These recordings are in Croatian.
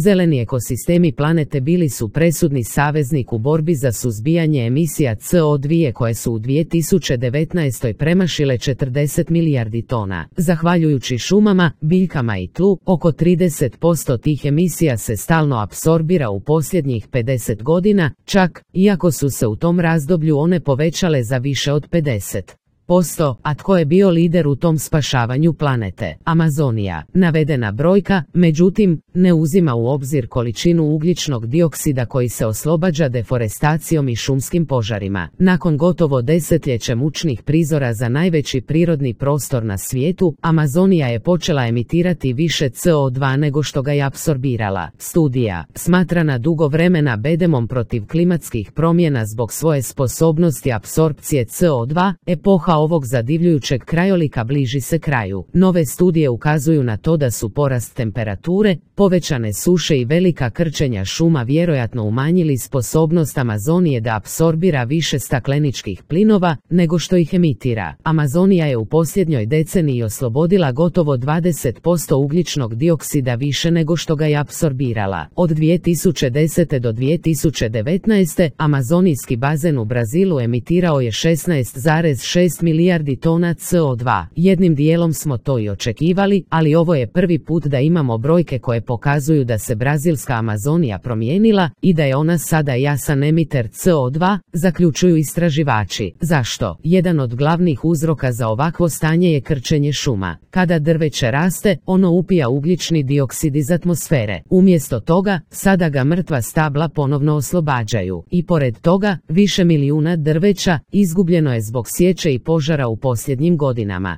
zeleni ekosistemi planete bili su presudni saveznik u borbi za suzbijanje emisija CO2 koje su u 2019. premašile 40 milijardi tona. Zahvaljujući šumama, biljkama i tlu, oko 30% tih emisija se stalno apsorbira u posljednjih 50 godina, čak iako su se u tom razdoblju one povećale za više od 50%. A tko je bio lider u tom spašavanju planete? Amazonija. Navedena brojka, međutim, ne uzima u obzir količinu ugljičnog dioksida koji se oslobađa deforestacijom i šumskim požarima. Nakon gotovo desetljeće mučnih prizora za najveći prirodni prostor na svijetu, Amazonija je počela emitirati više CO2 nego što ga je apsorbirala. Studija, smatrana dugo vremena bedemom protiv klimatskih promjena zbog svoje sposobnosti apsorpcije CO2, epoha ovog zadivljujućeg krajolika bliži se kraju. Nove studije ukazuju na to da su porast temperature, povećane suše i velika krčenja šuma vjerojatno umanjili sposobnost Amazonije da apsorbira više stakleničkih plinova nego što ih emitira. Amazonija je u posljednjoj deceniji oslobodila gotovo 20% ugljičnog dioksida više nego što ga je apsorbirala. Od 2010. do 2019. amazonijski bazen u Brazilu emitirao je 16,6 milijardi tona CO2. Jednim dijelom smo to i očekivali, ali ovo je prvi put da imamo brojke koje pokazuju da se brazilska Amazonija promijenila i da je ona sada jasan emiter CO2, zaključuju istraživači. Zašto? Jedan od glavnih uzroka za ovakvo stanje je krčenje šuma. Kada drveće raste, ono upija ugljični dioksid iz atmosfere. Umjesto toga, sada ga mrtva stabla ponovno oslobađaju. I pored toga, više milijuna drveća izgubljeno je zbog sječe i požara u posljednjim godinama.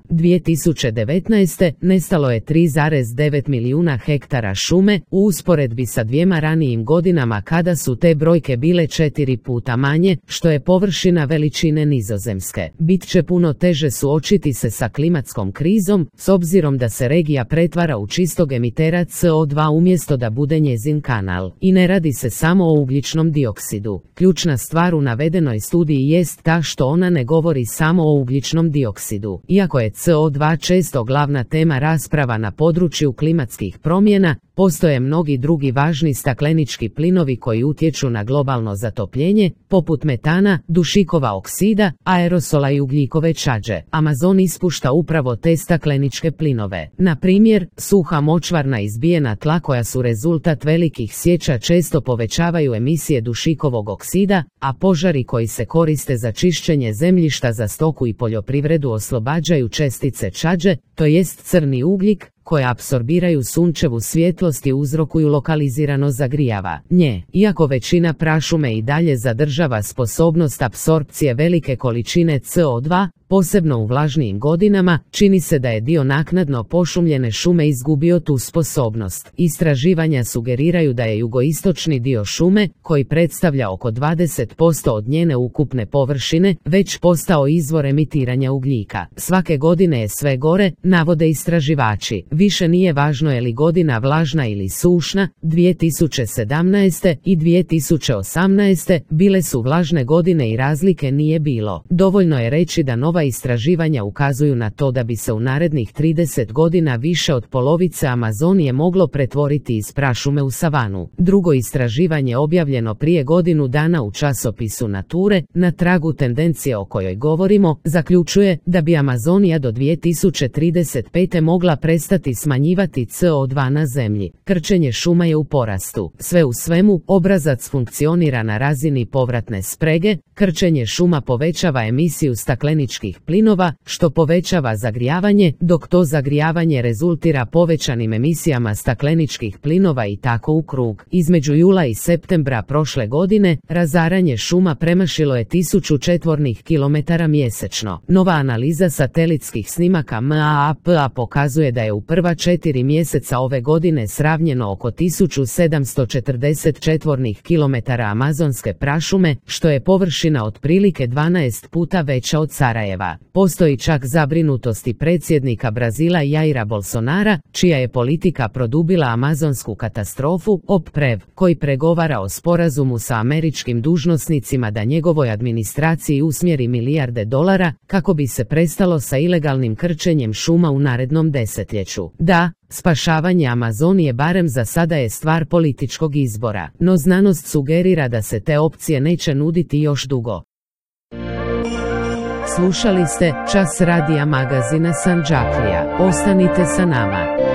2019. nestalo je 3,9 milijuna hektara šume, u usporedbi sa 2 ranijim godinama kada su te brojke bile 4 puta manje, što je površina veličine Nizozemske. Bit će puno teže suočiti se sa klimatskom krizom, s obzirom da se regija pretvara u čistog emitera CO2 umjesto da bude njezin kanal. I ne radi se samo o ugljičnom dioksidu. Ključna stvar u navedenoj studiji jest ta što ona ne govori samo o ugljičnom dioksidu. Iako je CO2 često glavna tema rasprava na području klimatskih promjena, postoje mnogi drugi važni staklenički plinovi koji utječu na globalno zatopljenje, poput metana, dušikova oksida, aerosola i ugljikove čađe. Amazon ispušta upravo te stakleničke plinove. Na primjer, suha močvarna izbijena tla koja su rezultat velikih sječa često povećavaju emisije dušikovog oksida, a požari koji se koriste za čišćenje zemljišta za stoku i poljoprivredu oslobađaju čestice čađe, to jest crni ugljik, koje apsorbiraju sunčevu svjetlost i uzrokuju lokalizirano zagrijavanje. Iako većina prašume i dalje zadržava sposobnost apsorpcije velike količine CO2, posebno u vlažnijim godinama, čini se da je dio naknadno pošumljene šume izgubio tu sposobnost. Istraživanja sugeriraju da je jugoistočni dio šume, koji predstavlja oko 20% od njene ukupne površine, već postao izvor emitiranja ugljika. Svake godine je sve gore, navode istraživači. Više nije važno je li godina vlažna ili sušna, 2017. i 2018. bile su vlažne godine i razlike nije bilo. Dovoljno je reći da nova istraživanja ukazuju na to da bi se u narednih 30 godina više od polovice Amazonije moglo pretvoriti iz prašume u savanu. Drugo istraživanje objavljeno prije godinu dana u časopisu Nature, na tragu tendencije o kojoj govorimo, zaključuje da bi Amazonija do 2035. mogla prestati smanjivati CO2 na zemlji. Krčenje šuma je u porastu. Sve u svemu, obrazac funkcionira na razini povratne sprege, krčenje šuma povećava emisiju stakleničkih plinova, što povećava zagrijavanje, dok to zagrijavanje rezultira povećanim emisijama stakleničkih plinova i tako u krug. Između jula i septembra prošle godine, razaranje šuma premašilo je 1000 četvornih kilometara mjesečno. Nova analiza satelitskih snimaka MAAPA pokazuje da je u prva 4 mjeseca ove godine sravnjeno oko 1740 četvornih kilometara amazonske prašume, što je površina otprilike 12 puta veća od Sarajeva. Postoji čak zabrinutost i predsjednika Brazila Jaira Bolsonara, čija je politika produbila amazonsku katastrofu, OPPREV, koji pregovara o sporazumu sa američkim dužnosnicima da njegovoj administraciji usmjeri milijarde dolara kako bi se prestalo sa ilegalnim krčenjem šuma u narednom desetljeću. kažu, da, spašavanje Amazonije barem za sada je stvar političkog izbora, no znanost sugerira da se te opcije neće nuditi još dugo. Slušali ste Čas radija magazina Sandžaklija. Ostanite sa nama.